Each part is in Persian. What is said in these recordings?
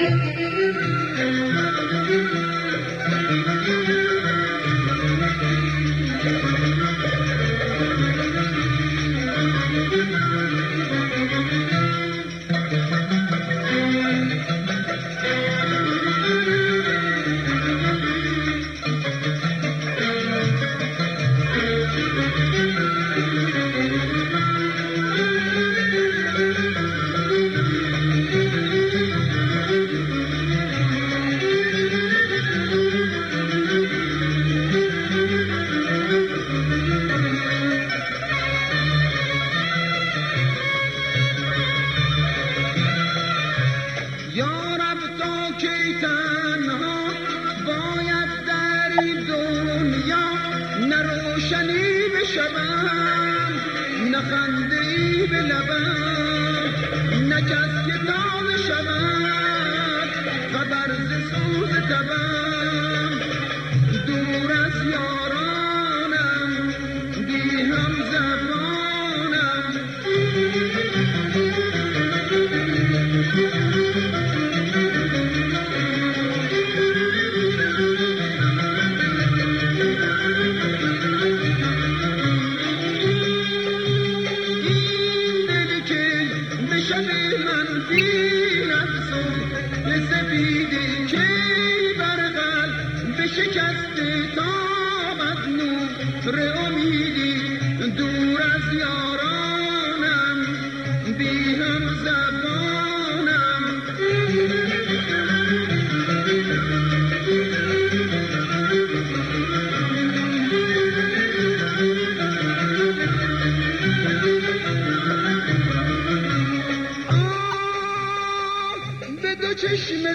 چشم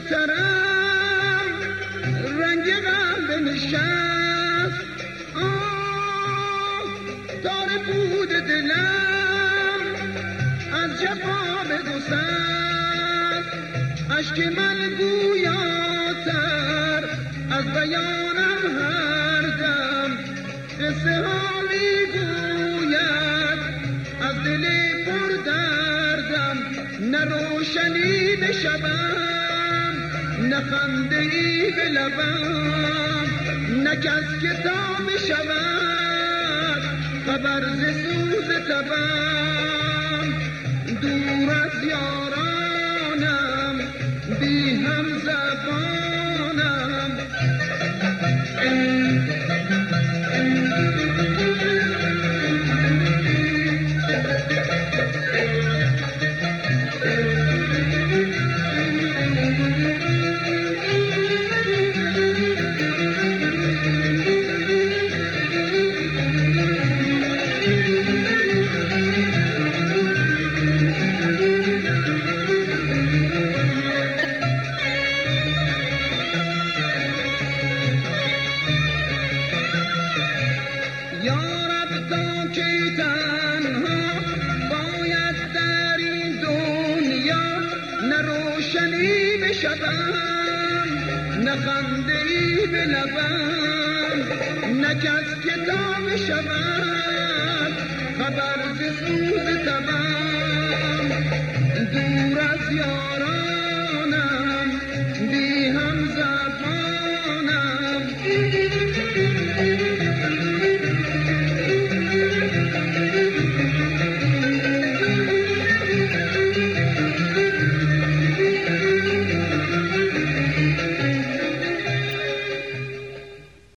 ترم رنگ قلب نشست، تار بود دلم از جفا بگسست، اشک من گویاتر از بیانم هر دم، قصه ها میگوید از دل پر دردم، نه روشنی به شبم نه خنده ای به لبم، نه کس که تا بشود خبر ز سوز تبم، دور از یارانم بی هم زبانم. نه خنده ای به لبم، نه کس که تا بشود خبر ز سوز تبم، دور از یاران